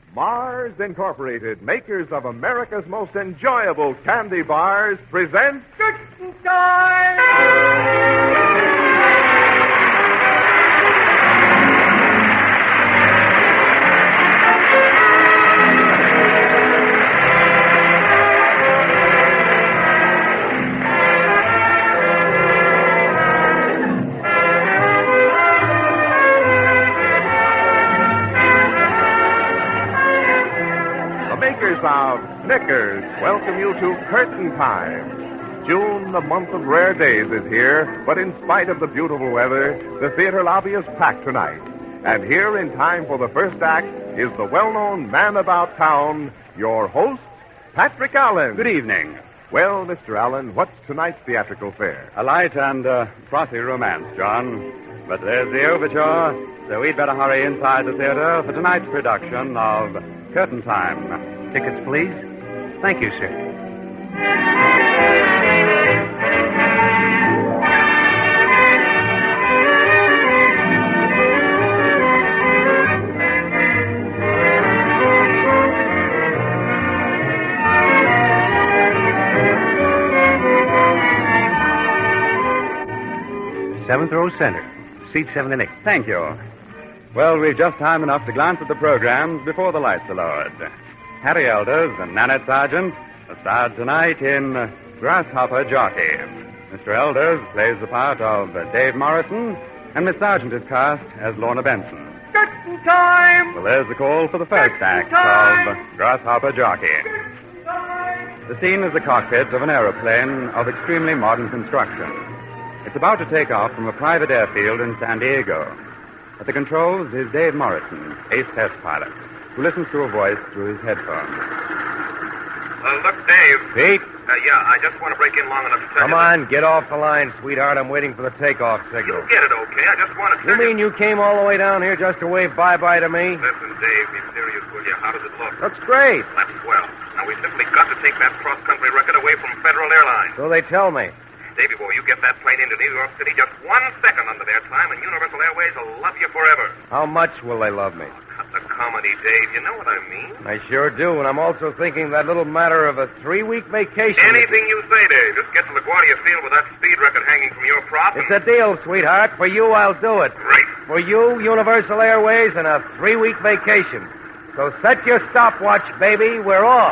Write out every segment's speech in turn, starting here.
Mars Incorporated, makers of America's most enjoyable candy bars, presents Curtain Time! Of Snickers welcome you to Curtain Time. June, the month of rare days, is here, but in spite of the beautiful weather, the theater lobby is packed tonight. And here in time for the first act is the well-known man about town, your host, Patrick Allen. Good evening. Well, Mr. Allen, what's tonight's theatrical fare? A light and frothy romance, John. But there's the overture, so we'd better hurry inside the theater for tonight's production of Curtain Time. Tickets, please. Thank you, sir. Seventh row center. Seat 7 and 8. Thank you. Well, we've just time enough to glance at the programs before the lights are lowered. Harry Elders and Nanette Sargent are starred tonight in Grasshopper Jockey. Mr. Elders plays the part of Dave Morrison, and Miss Sargent is cast as Lorna Benson. Curtain time! Well, there's the call for the first act of Grasshopper Jockey. The scene is the cockpit of an aeroplane of extremely modern construction. It's about to take off from a private airfield in San Diego. At the controls is Dave Morrison, ace test pilot, who listens to a voice through his headphones. Look, Dave. Pete? Yeah, I just want to break in long enough to tell you... Come on, get off the line, sweetheart. I'm waiting for the takeoff signal. You'll get it okay. I just want to tell You mean you came all the way down here just to wave bye-bye to me? Listen, Dave, be serious, will you? How does it look? That's great. That's swell. Now, we simply got to take that cross-country record away from Federal Airlines. So they tell me. Davey boy, you get that plane into New York City just 1 second under their time, and Universal Airways will love you forever. How much will they love me? Cut the comedy, Dave. You know what I mean? I sure do, and I'm also thinking that little matter of a 3-week vacation. Anything you say, Dave. Just get to LaGuardia Field with that speed record hanging from your prop. It's a deal, sweetheart. For you, I'll do it. Great. For you, Universal Airways, and a 3-week vacation. So set your stopwatch, baby. We're off.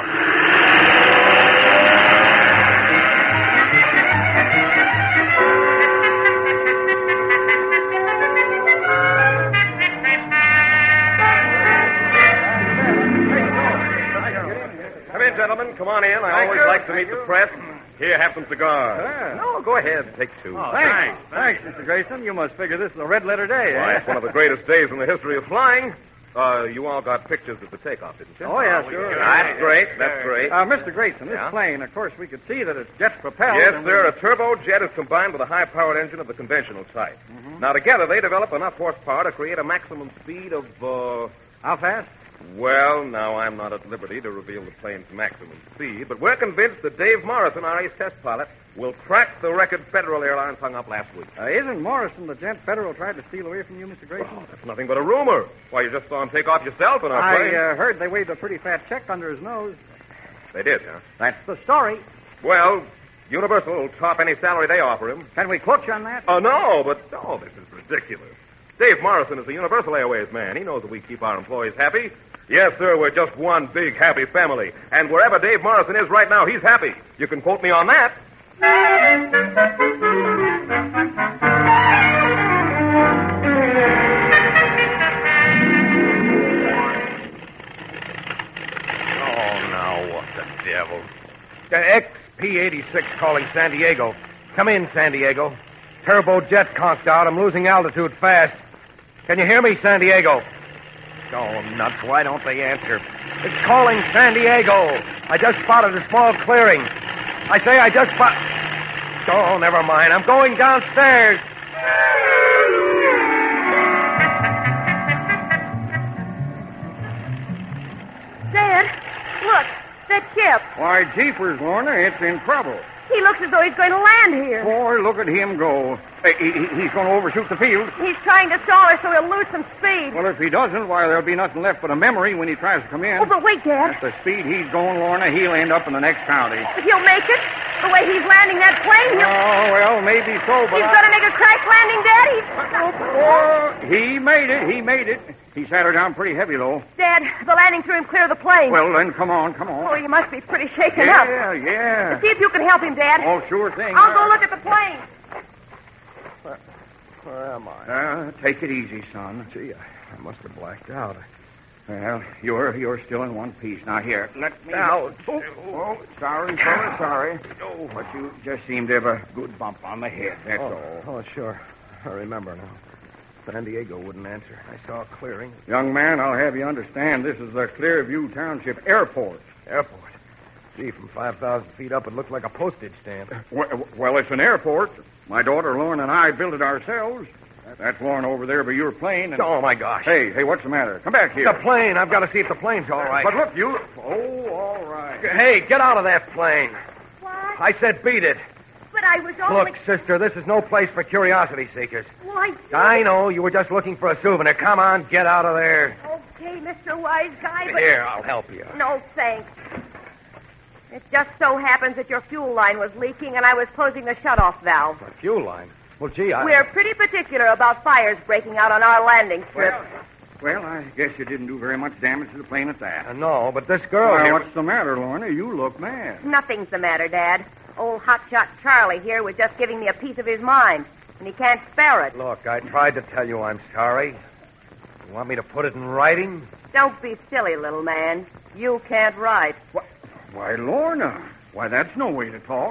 Gentlemen, come on in. I always like to meet the press. Here, have some cigars. No, go ahead. Take 2. Oh, thanks. Thanks, Mr. Grayson. You must figure this is a red-letter day, Why, it's one of the greatest days in the history of flying. You all got pictures of the takeoff, didn't you? Oh, yeah, sure. That's great. That's great. Mr. Grayson, this plane, of course, we could see that it's jet-propelled. Yes, sir. A turbojet is combined with a high-powered engine of the conventional type. Mm-hmm. Now, together, they develop enough horsepower to create a maximum speed of, How fast? Well, now, I'm not at liberty to reveal the plane's maximum speed, but we're convinced that Dave Morrison, our ace test pilot, will crack the record Federal Airlines hung up last week. Isn't Morrison the gent Federal tried to steal away from you, Mr. Grayson? Oh, that's nothing but a rumor. Why, you just saw him take off yourself in our plane. I heard they waved a pretty fat check under his nose. They did, huh? That's the story. Well, Universal will top any salary they offer him. Can we quote you on that? Oh, no, but... Oh, this is ridiculous. Dave Morrison is the Universal Airways man. He knows that we keep our employees happy. Yes, sir, we're just one big happy family. And wherever Dave Morrison is right now, he's happy. You can quote me on that. Oh, now, what the devil? XP-86 calling San Diego. Come in, San Diego. Turbojet conked out. I'm losing altitude fast. Can you hear me, San Diego? Oh, nuts, why don't they answer? It's calling San Diego. I just spotted a small clearing. I say I just Oh, never mind. I'm going downstairs. Dad, look, that ship. Why, jeepers, Lorna, it's in trouble. He looks as though he's going to land here. Boy, look at him go. He's going to overshoot the field. He's trying to stall her so he'll lose some speed. Well, if he doesn't, why, there'll be nothing left but a memory when he tries to come in. Oh, but wait, Dad. At the speed he's going, Lorna, he'll end up in the next county. He'll make it. The way he's landing that plane, Oh, well, maybe so, but he's going to make a crash landing, Dad. He made it. He sat her down pretty heavy, though. Dad, the landing threw him clear of the plane. Well, then, come on. Oh, you must be pretty shaken up. Yeah. See if you can help him, Dad. Oh, sure thing. I'll go look at the plane. Where am I? Take it easy, son. Gee, I must have blacked out. Well, you're still in one piece. Now, here, let me... Ouch. Oh, sorry, fella, sorry. Oh, but you just seem to have a good bump on the head, that's all. Oh, sure. I remember now. San Diego wouldn't answer. I saw a clearing. Young man, I'll have you understand this is the Clearview Township Airport. Airport? Gee, from 5,000 feet up, it looked like a postage stamp. Well, it's an airport. My daughter Lauren and I built it ourselves. That's Lauren over there by your plane. And... Oh, my gosh. Hey, what's the matter? Come back here. The plane. I've got to see if the plane's all right. But look, you... Oh, all right. Hey, get out of that plane. What? I said beat it. But I was only... Look, sister, this is no place for curiosity seekers. Why, I know. You were just looking for a souvenir. Come on, get out of there. Okay, Mr. Wise Guy, but... Here, I'll help you. No, thanks. It just so happens that your fuel line was leaking, and I was closing the shutoff valve. The fuel line? Well, gee, We're pretty particular about fires breaking out on our landing strip. Well, I guess you didn't do very much damage to the plane at that. No, but this girl Well, here... what's the matter, Lorna? You look mad. Nothing's the matter, Dad. Old hotshot Charlie here was just giving me a piece of his mind, and he can't spare it. Look, I tried to tell you I'm sorry. You want me to put it in writing? Don't be silly, little man. You can't write. Why, Lorna. Why, that's no way to talk.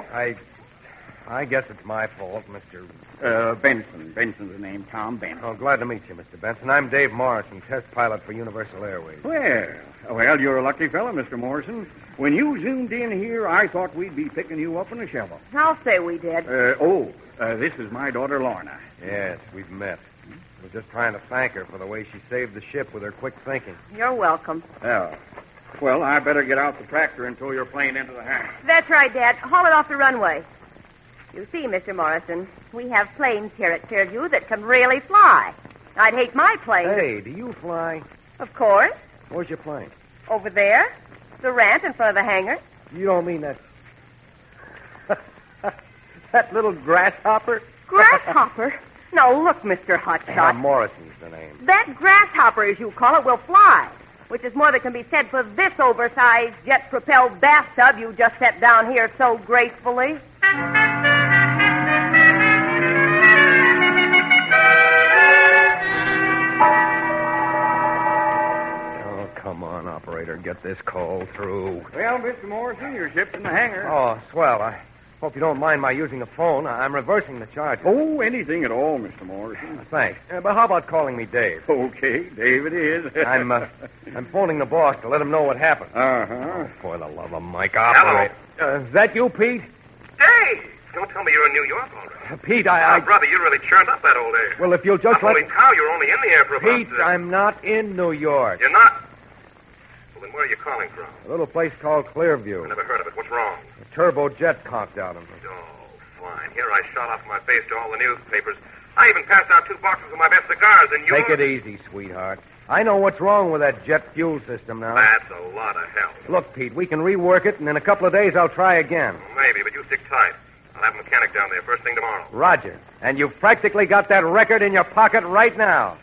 I guess it's my fault, Mr. Benson. Benson's the name, Tom Benson. Oh, glad to meet you, Mr. Benson. I'm Dave Morrison, test pilot for Universal Airways. Well, you're a lucky fellow, Mr. Morrison. When you zoomed in here, I thought we'd be picking you up in a shovel. I'll say we did. This is my daughter, Lorna. Yes, we've met. I was just trying to thank her for the way she saved the ship with her quick thinking. You're welcome. Oh. Well, I better get out the tractor and tow your plane into the hangar. That's right, Dad. Haul it off the runway. You see, Mr. Morrison, we have planes here at Clearview that can really fly. I'd hate my plane. Hey, do you fly? Of course. Where's your plane? Over there. The ramp in front of the hangar. You don't mean that... that little grasshopper? Grasshopper? No, look, Mr. Hotshot. Morrison's the name. That grasshopper, as you call it, will fly, which is more than can be said for this oversized jet-propelled bathtub you just set down here so gracefully. Oh, come on, operator. Get this call through. Well, Mr. Morrison, your ship's in the hangar. Oh, swell. I hope you don't mind my using the phone. I'm reversing the charge. Oh, anything at all, Mr. Morrison. Thanks. But how about calling me Dave? Okay, Dave it is. I'm phoning the boss to let him know what happened. Uh-huh. Oh, for the love of Mike, operator. Is that you, Pete? Dave! Don't tell me you're in New York already. Pete, brother, you really churned up that old air. Well, if you'll just Holy cow, you're only in the air for about... Pete, I'm not in New York. You're not? Well, then where are you calling from? A little place called Clearview. I never heard of it. What's wrong? A turbojet conked out on me. Oh, fine. Here I shot off my face to all the newspapers. I even passed out 2 boxes of my best cigars, and you... Take it easy, sweetheart. I know what's wrong with that jet fuel system now. That's a lot of help. Look, Pete, we can rework it, and in a couple of days I'll try again. Well, maybe, but you stick tight. I'll have a mechanic down there first thing tomorrow. Roger. And you've practically got that record in your pocket right now.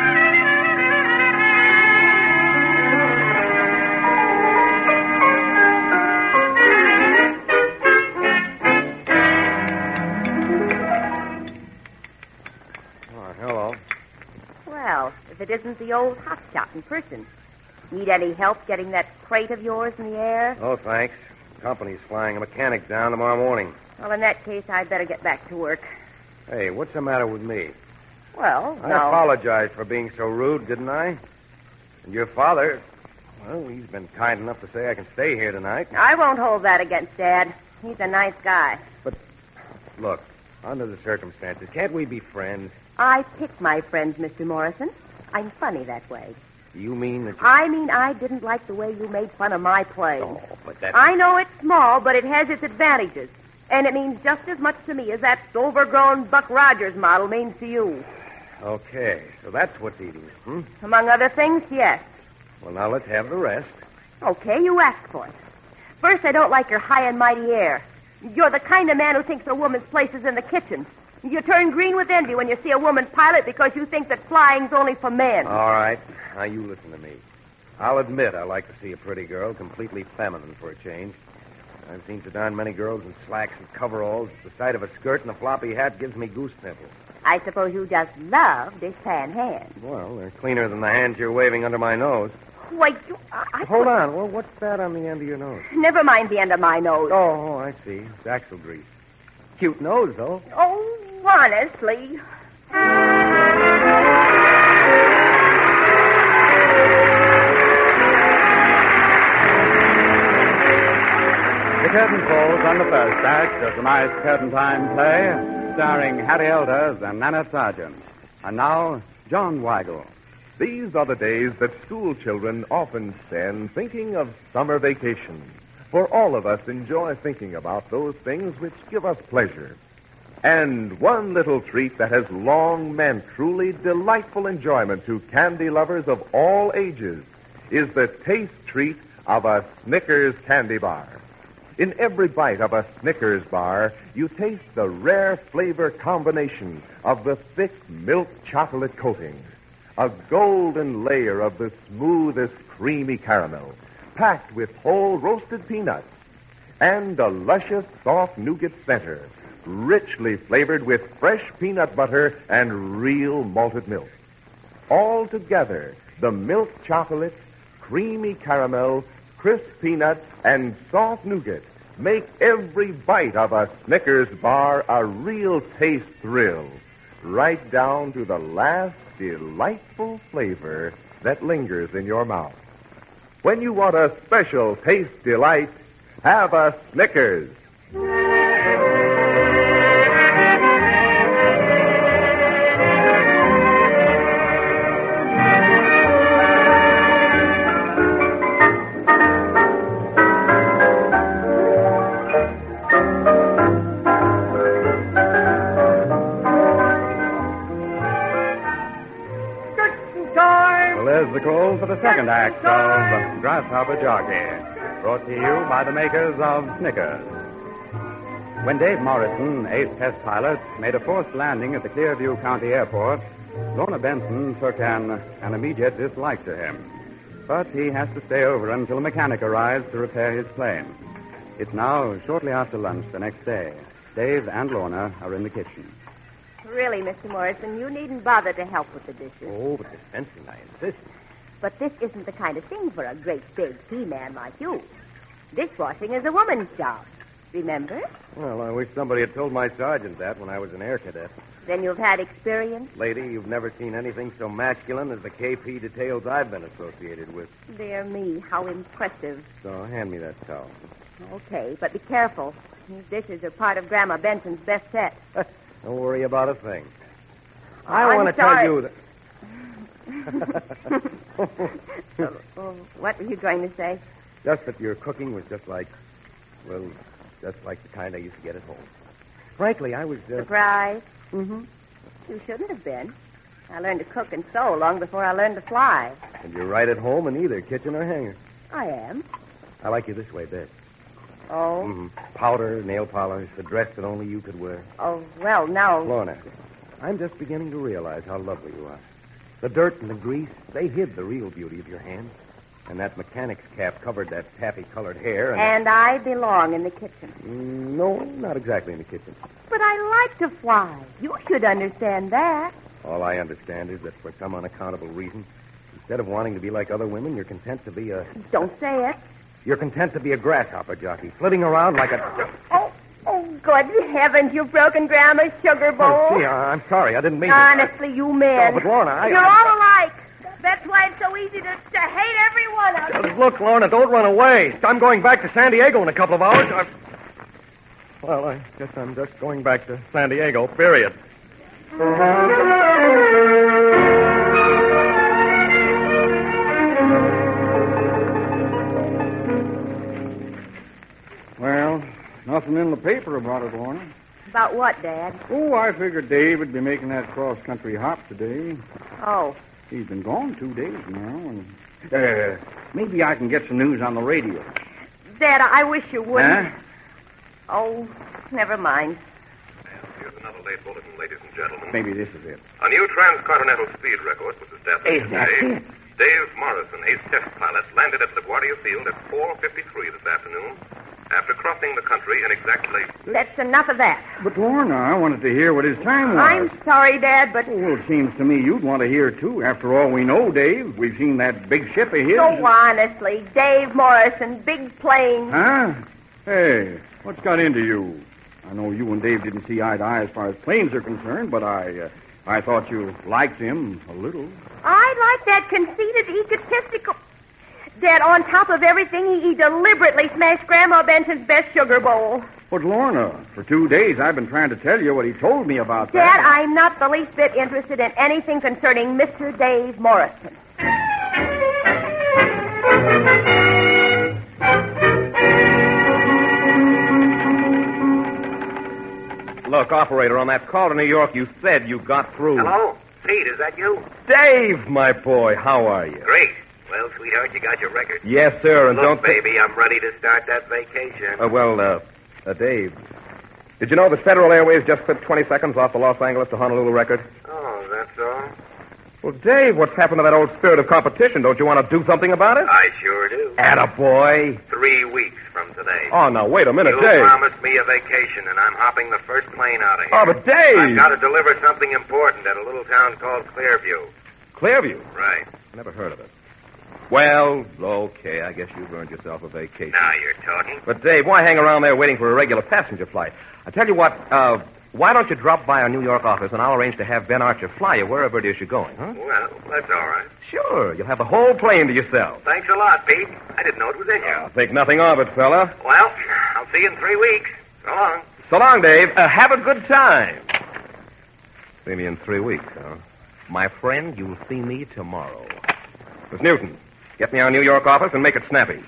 Oh, hello. Well, if it isn't the old hotshot in person. Need any help getting that crate of yours in the air? Oh, thanks. Company's flying a mechanic down tomorrow morning. Well, in that case, I'd better get back to work. Hey, what's the matter with me? Well, I apologized for being so rude, didn't I? And your father, well, he's been kind enough to say I can stay here tonight. I won't hold that against Dad. He's a nice guy. But, look, under the circumstances, can't we be friends? I pick my friends, Mr. Morrison. I'm funny that way. You mean that I mean I didn't like the way you made fun of my plane. Oh, but that... I know it's small, but it has its advantages. And it means just as much to me as that overgrown Buck Rogers model means to you. Okay, so that's what's eating you, Among other things, yes. Well, now let's have the rest. Okay, you asked for it. First, I don't like your high and mighty air. You're the kind of man who thinks a woman's place is in the kitchen. You turn green with envy when you see a woman pilot because you think that flying's only for men. All right, now you listen to me. I'll admit I like to see a pretty girl completely feminine for a change. I've seen so darn many girls in slacks and coveralls. The sight of a skirt and a floppy hat gives me goose pimples. I suppose you just love dishpan hands. Well, they're cleaner than the hands you're waving under my nose. Wait, Hold on. Well, what's that on the end of your nose? Never mind the end of my nose. Oh, I see. It's axle grease. Cute nose, though. Oh, honestly. The curtain falls on the first act of tonight's Curtain Time play, starring Harry Elders and Nana Sargent. And now, John Weigel. These are the days that school children often spend thinking of summer vacation. For all of us enjoy thinking about those things which give us pleasure. And one little treat that has long meant truly delightful enjoyment to candy lovers of all ages is the taste treat of a Snickers candy bar. In every bite of a Snickers bar, you taste the rare flavor combination of the thick milk chocolate coating, a golden layer of the smoothest creamy caramel, packed with whole roasted peanuts, and a luscious soft nougat center, richly flavored with fresh peanut butter and real malted milk. All together, the milk chocolate, creamy caramel, crisp peanut, and soft nougat make every bite of a Snickers bar a real taste thrill, right down to the last delightful flavor that lingers in your mouth. When you want a special taste delight, have a Snickers. There's the call for the second act of Grasshopper Jockey, brought to you by the makers of Snickers. When Dave Morrison, ace test pilot, made a forced landing at the Clearview County Airport, Lorna Benson took an immediate dislike to him. But he has to stay over until a mechanic arrives to repair his plane. It's now shortly after lunch the next day. Dave and Lorna are in the kitchen. Really, Mr. Morrison, you needn't bother to help with the dishes. Oh, but dispensing, I insist. But this isn't the kind of thing for a great big he-man like you. Dishwashing is a woman's job. Remember? Well, I wish somebody had told my sergeant that when I was an air cadet. Then you've had experience? Lady, you've never seen anything so masculine as the KP details I've been associated with. Dear me, how impressive. So hand me that towel. Okay, but be careful. These dishes are part of Grandma Benson's best set. Don't worry about a thing. I'm want to sorry. tell you that... What were you going to say? Just that your cooking was just like the kind I used to get at home. Frankly, I was... Surprised? Mm-hmm. You shouldn't have been. I learned to cook and sew long before I learned to fly. And you're right at home in either kitchen or hangar. I am. I like you this way best. Oh? Mm-hmm. Powder, nail polish, the dress that only you could wear. Oh, well, now... Lorna, I'm just beginning to realize how lovely you are. The dirt and the grease, they hid the real beauty of your hands. And that mechanic's cap covered that taffy-colored hair. And I belong in the kitchen. No, not exactly in the kitchen. But I like to fly. You should understand that. All I understand is that for some unaccountable reason, instead of wanting to be like other women, you're content to be a... Don't say it. You're content to be a grasshopper jockey, flitting around like a... Oh, good heavens, you've broken Grandma's sugar bowl. Oh, gee, I'm sorry. I didn't mean to. Honestly, you men. Oh, but Lorna, You're all alike. That's why it's so easy to hate every one of you. Look, Lorna, don't run away. I'm going back to San Diego in a couple of hours. Well, I guess I'm just going back to San Diego, period. Well, nothing something in the paper about it, Lorna. About what, Dad? Oh, I figured Dave would be making that cross-country hop today. Oh. He's been gone 2 days now, and maybe I can get some news on the radio. Dad, I wish you wouldn't. Huh? Oh, never mind. Here's another late bulletin, ladies and gentlemen. Maybe this is it. A new transcontinental speed record was established That's today. it. Dave Morrison, ace test pilot, landed at LaGuardia Field at 4:53 this afternoon after crossing the country in exactly... That's enough of that. But, Lorna, I wanted to hear what his time was. I'm sorry, Dad, but... Well, it seems to me you'd want to hear, too. After all we know, Dave, we've seen that big ship of his. So honestly, Dave Morrison, big plane. Huh? Hey, what's got into you? I know you and Dave didn't see eye to eye as far as planes are concerned, but I thought you liked him a little. I like that conceited, egotistical... Dad, on top of everything, he deliberately smashed Grandma Benson's best sugar bowl. But, Lorna, for 2 days I've been trying to tell you what he told me about Dad, that. I'm not the least bit interested in anything concerning Mr. Dave Morrison. Look, operator, on that call to New York, you said you got through. Hello? Pete, is that you? Dave, my boy, how are you? Great. Well, sweetheart, you got your record. Yes, sir, and Look, don't... baby, I'm ready to start that vacation. Dave, did you know that Federal Airways just clipped 20 seconds off the Los Angeles to Honolulu record? Oh, that's all? Well, Dave, what's happened to that old spirit of competition? Don't you want to do something about it? I sure do. Attaboy. 3 weeks from today. Oh, now, wait a minute, You Dave. promised me a vacation, and I'm hopping the first plane out of here. Oh, but Dave! I've got to deliver something important at a little town called Clearview. Clearview? Right. Never heard of it. Well, okay, I guess you've earned yourself a vacation. Now you're talking. But, Dave, why hang around there waiting for a regular passenger flight? I tell you what, why don't you drop by our New York office, and I'll arrange to have Ben Archer fly you wherever it is you're going, huh? Well, that's all right. Sure, you'll have the whole plane to yourself. Thanks a lot, Pete. I didn't know it was in you. Think nothing of it, fella. Well, I'll see you in 3 weeks. So long. So long, Dave. Have a good time. See me in 3 weeks, huh? My friend, you'll see me tomorrow. Miss Newton, get me our New York office and make it snappy.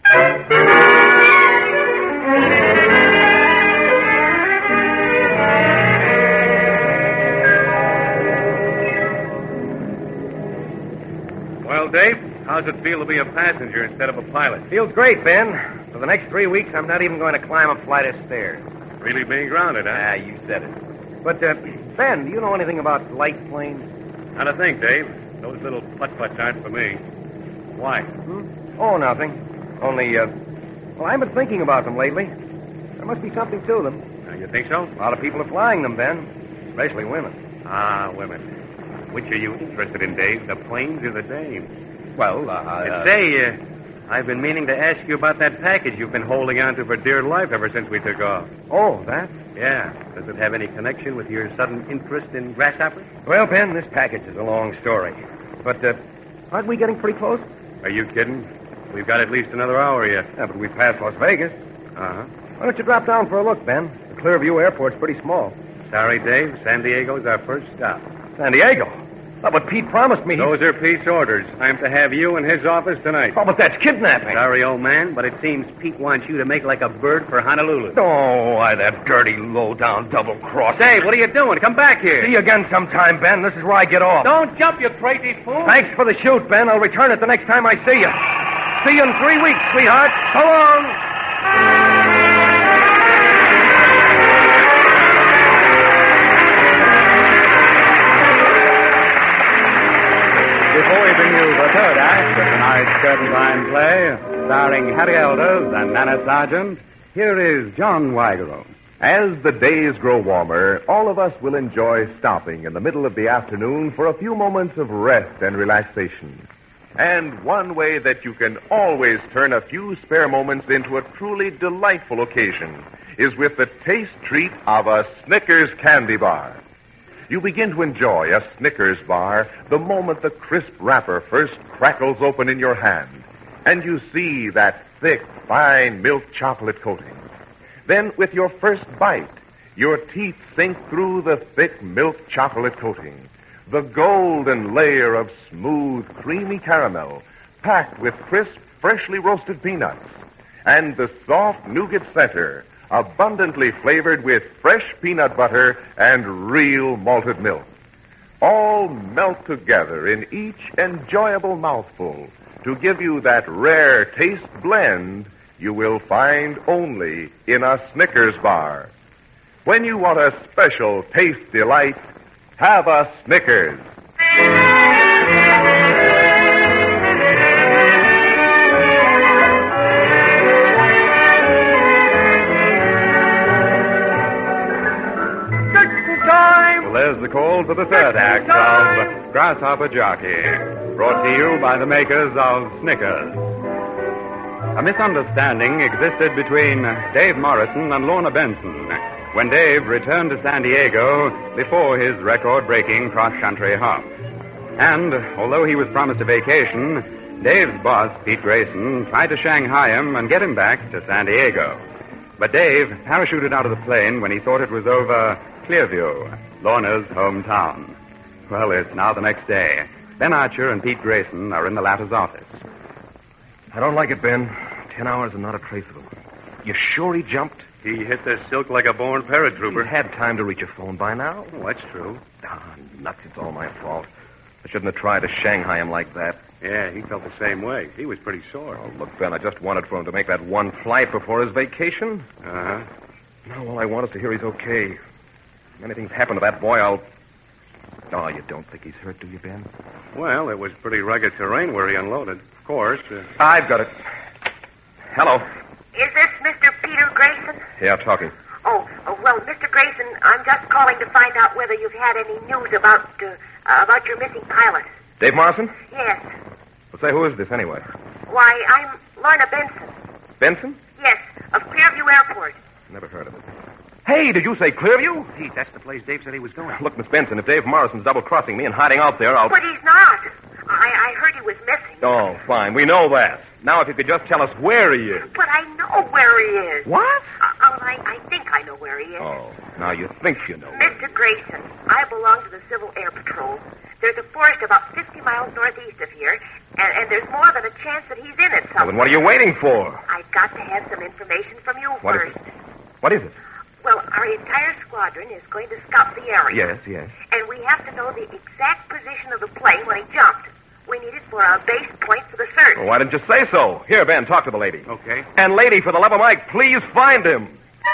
Well, Dave, how's it feel to be a passenger instead of a pilot? Feels great, Ben. For the next 3 weeks, I'm not even going to climb a flight of stairs. Really being grounded, huh? Ah, you said it. But, Ben, do you know anything about light planes? How to think, Dave? Those little putt-putts aren't for me. Why? Oh, nothing. Only, well, I've been thinking about them lately. There must be something to them. You think so? A lot of people are flying them, Ben. Especially women. Ah, women. Which are you interested in, Dave? The planes or the dames? Well, Say, I've been meaning to ask you about that package you've been holding on to for dear life ever since we took off. Oh, that? Yeah. Does it have any connection with your sudden interest in grasshoppers? Well, Ben, this package is a long story. But, aren't we getting pretty close? Are you kidding? We've got at least another hour yet. Yeah, but we passed Las Vegas. Uh-huh. Why don't you drop down for a look, Ben? The Clearview Airport's pretty small. Sorry, Dave. San Diego's our first stop. San Diego? Oh, but Pete promised me... Those are Pete's orders. I'm to have you in his office tonight. Oh, but that's kidnapping. Sorry, old man, but it seems Pete wants you to make like a bird for Honolulu. Oh, why, that dirty, low-down double-cross. Hey, what are you doing? Come back here. See you again sometime, Ben. This is where I get off. Don't jump, you crazy fool. Thanks for the shoot, Ben. I'll return it the next time I see you. See you in 3 weeks, sweetheart. So long. Before we bring you the third act of tonight's curtain time play, starring Harry Elders and Nana Sargent, here is John Weigero. As the days grow warmer, all of us will enjoy stopping in the middle of the afternoon for a few moments of rest and relaxation. And one way that you can always turn a few spare moments into a truly delightful occasion is with the taste treat of a Snickers candy bar. You begin to enjoy a Snickers bar the moment the crisp wrapper first crackles open in your hand, and you see that thick, fine milk chocolate coating. Then, with your first bite, your teeth sink through the thick milk chocolate coating, the golden layer of smooth, creamy caramel, packed with crisp, freshly roasted peanuts, and the soft nougat center abundantly flavored with fresh peanut butter and real malted milk. All melt together in each enjoyable mouthful to give you that rare taste blend you will find only in a Snickers bar. When you want a special taste delight, have a Snickers. There's the call for the third act of Grasshopper Jockey, brought to you by the makers of Snickers. A misunderstanding existed between Dave Morrison and Lorna Benson when Dave returned to San Diego before his record-breaking cross-country hop. And although he was promised a vacation, Dave's boss, Pete Grayson, tried to Shanghai him and get him back to San Diego. But Dave parachuted out of the plane when he thought it was over Clearview, Lorna's hometown. Well, it's now the next day. Ben Archer and Pete Grayson are in the latter's office. I don't like it, Ben. 10 hours and not a trace of him. You sure he jumped? He hit the silk like a born paratrooper. He had time to reach a phone by now. Oh, that's true. Nuts, it's all my fault. I shouldn't have tried to Shanghai him like that. Yeah, he felt the same way. He was pretty sore. Oh, look, Ben, I just wanted for him to make that one flight before his vacation. Uh-huh. Now all I want is to hear he's okay. If anything's happened to that boy, I'll... Oh, you don't think he's hurt, do you, Ben? Well, it was pretty rugged terrain where he unloaded. Of course. I've got it. Hello. Is this Mr. Peter Grayson? Yeah, talking. Oh, well, Mr. Grayson, I'm just calling to find out whether you've had any news about your missing pilot. Dave Morrison? Yes. Well, say, who is this anyway? Why, I'm Lorna Benson. Benson? Yes, of Clearview Airport. Never heard of it. Hey, did you say Clearview? Pete, that's the place Dave said he was going. Look, Miss Benson, if Dave Morrison's double-crossing me and hiding out there, I'll... But he's not. I heard he was missing. Oh, fine. We know that. Now, if you could just tell us where he is. But I know where he is. What? I think I know where he is. Oh, now you think you know. Mr. Grayson, I belong to the Civil Air Patrol. There's a forest about 50 miles northeast of here, and there's more than a chance that he's in it somewhere. Well, then what are you waiting for? I've got to have some information from you first. What is it? Well, our entire squadron is going to scout the area. Yes. And we have to know the exact position of the plane when he jumped. We need it for a base point for the search. Well, why didn't you say so? Here, Ben, talk to the lady. Okay. And lady, for the love of Mike, please find him.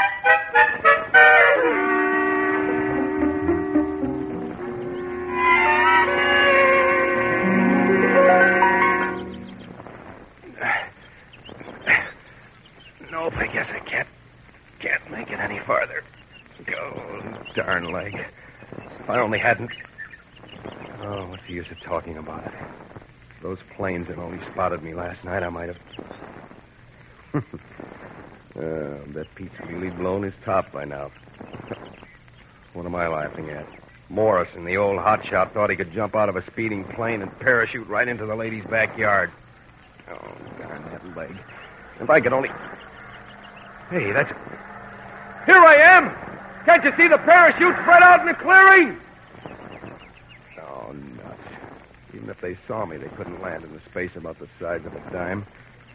Nope, I guess I can't make it any farther. Oh, darn leg. If I only hadn't... Oh, what's the use of talking about it? If those planes had only spotted me last night, I might have... Bet Pete's really blown his top by now. What am I laughing at? Morrison, the old hotshot, thought he could jump out of a speeding plane and parachute right into the lady's backyard. Oh, darn that leg. If I could only... Hey, that's... Here I am! Can't you see the parachute spread out in the clearing? Oh, nuts. Even if they saw me, they couldn't land in a space about the size of a dime.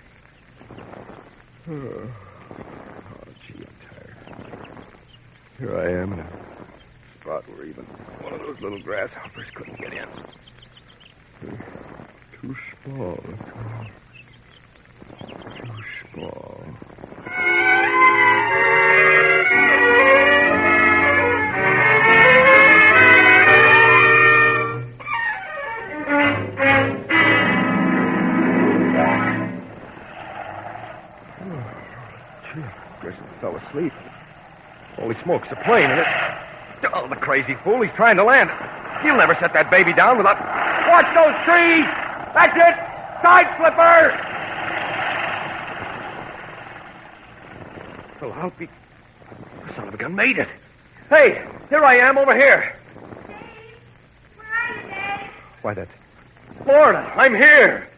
Oh, gee, I'm tired. Here I am in a spot where even one of those little grasshoppers couldn't get in. Too small. Too small. Fell asleep. Holy smokes, the plane, and it... Oh, the crazy fool, he's trying to land. He'll never set that baby down without... Watch those trees! That's it! Side flipper! Well, I'll be... The son of a gun made it. Hey, here I am over here. Where are you, Dave? Why, that's... Florida, I'm here.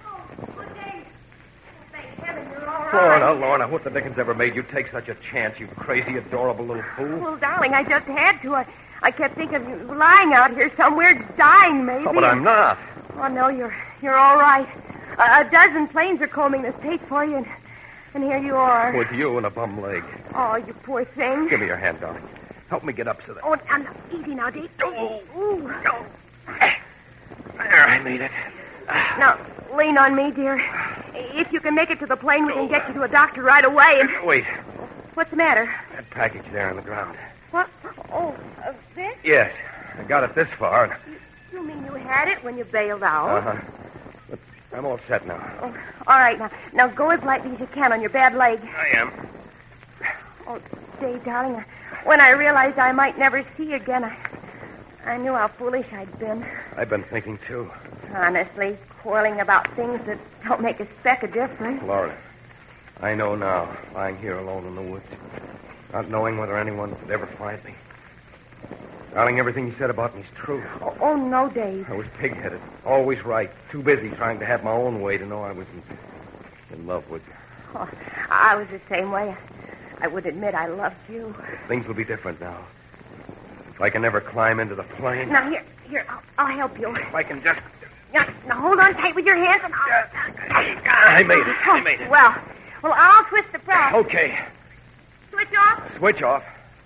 Lorna, what the dickens ever made you take such a chance, you crazy, adorable little fool? Well, darling, I just had to. I kept thinking of you lying out here somewhere, dying, maybe. Oh, but I'm not. Oh, no, you're all right. A dozen planes are combing the state for you, and And here you are. With you and a bum leg. Oh, you poor thing. Give me your hand, darling. Help me get up so that... Oh, and easy now, Deke. Ooh. There, I made it. Now, lean on me, dear. If you can make it to the plane, we can get you to a doctor right away. And Wait. what's the matter? That package there on the ground. What? Oh, this? Yes. I got it this far. You mean you had it when you bailed out? Uh-huh. But I'm all set now. Oh, all right, now go as lightly as you can on your bad leg. I am. Oh, Dave, darling, when I realized I might never see you again, I knew how foolish I'd been. I've been thinking, too. Honestly, quarreling about things that don't make a speck of difference. Laura, I know now, lying here alone in the woods, not knowing whether anyone could ever find me. Darling, everything you said about me is true. Oh, no, Dave. I was pig-headed, always right, too busy trying to have my own way to know I was in love with you. Oh, I was the same way. I would admit I loved you. But things will be different now. If I can never climb into the plane... Now, here, I'll help you. If I can just... Now, hold on tight with your hands and I made it. Well, I'll twist the prop. Okay. Switch off. Switch off.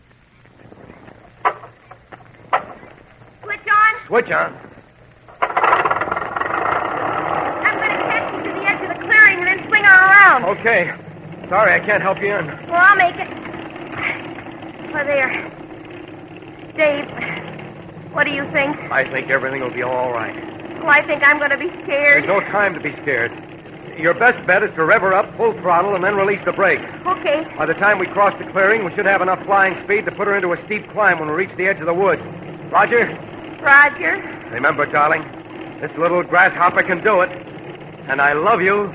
Switch on. Switch on. I'm going to catch you to the edge of the clearing and then swing her around. Okay. Sorry, I can't help you in. Well, I'll make it. Well, there. Dave, what do you think? I think everything will be all right. Well, I think I'm going to be scared. There's no time to be scared. Your best bet is to rev her up full throttle and then release the brake. Okay. By the time we cross the clearing, we should have enough flying speed to put her into a steep climb when we reach the edge of the woods. Roger? Roger. Remember, darling, this little grasshopper can do it. And I love you.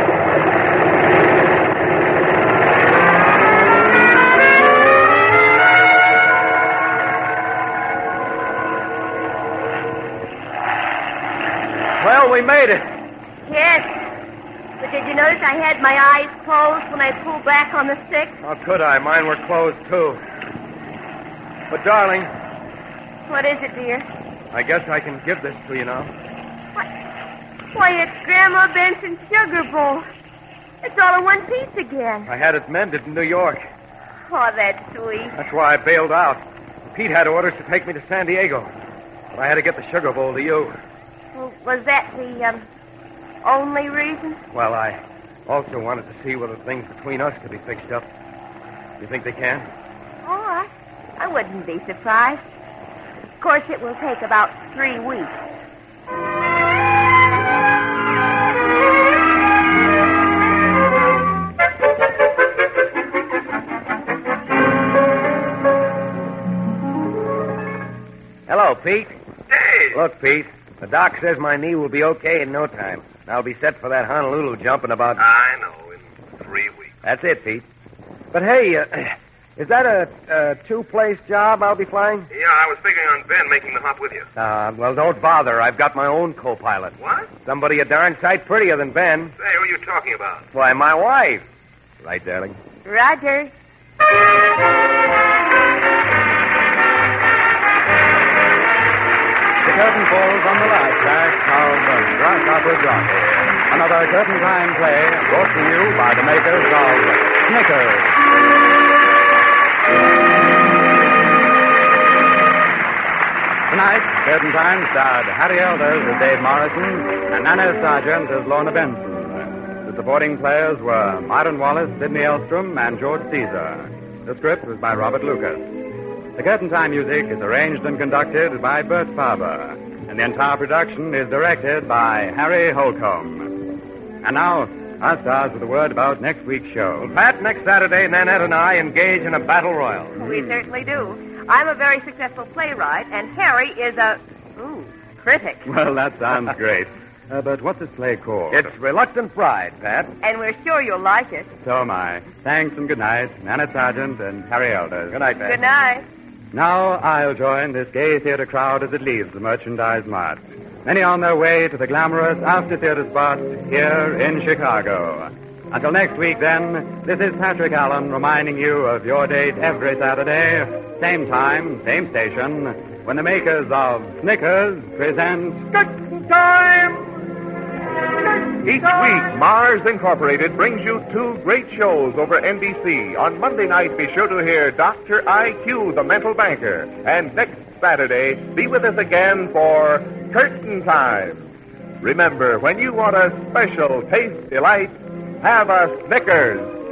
Well, we made it. Yes. But did you notice I had my eyes closed when I pulled back on the stick? How could I? Mine were closed, too. But, darling... What is it, dear? I guess I can give this to you now. What? Why, it's Grandma Benson's sugar bowl. It's all in one piece again. I had it mended in New York. Oh, that's sweet. That's why I bailed out. Pete had orders to take me to San Diego. But I had to get the sugar bowl to you. Well, was that the, only reason? Well, I also wanted to see whether things between us could be fixed up. You think they can? Oh, I wouldn't be surprised. Of course, it will take about 3 weeks. Hello, Pete. Hey! Look, Pete, the doc says my knee will be okay in no time. I'll be set for that Honolulu jump in about... I know, in 3 weeks. That's it, Pete. But hey, is that a two-place job I'll be flying? Yeah, I was figuring on Ben making the hop with you. Well, don't bother. I've got my own co-pilot. What? Somebody a darn sight prettier than Ben. Say, who are you talking about? Why, my wife. Right, darling? Roger. The curtain falls on the last act of Grasshopper Jockey. Another curtain time play brought to you by the makers of Snickers. Tonight, Curtain Time starred Harry Elders as Dave Morrison and Anna Sargent as Lorna Benson. The supporting players were Myron Wallace, Sidney Elstrom, and George Caesar. The script was by Robert Lucas. The Curtain Time music is arranged and conducted by Bert Faber, and the entire production is directed by Harry Holcomb. And now, our stars with a word about next week's show. Well, Pat, next Saturday, Nanette and I engage in a battle royal. We certainly do. I'm a very successful playwright, and Harry is a... critic. Well, that sounds great. But what's this play called? It's Reluctant Bride, Pat. And we're sure you'll like it. So am I. Thanks and good night, Nanette Sargent and Harry Elders. Good night, Pat. Good night. Now I'll join this gay theater crowd as it leaves the Merchandise Mart. Many on their way to the glamorous after-theater spot here in Chicago. Until next week, then, this is Patrick Allen reminding you of your date every Saturday, same time, same station, when the makers of Snickers present Curtain Time! Each week, Mars Incorporated brings you two great shows over NBC. On Monday night, be sure to hear Dr. IQ, the mental banker. And next Saturday, be with us again for Curtain Time. Remember, when you want a special taste delight, have a Snickers.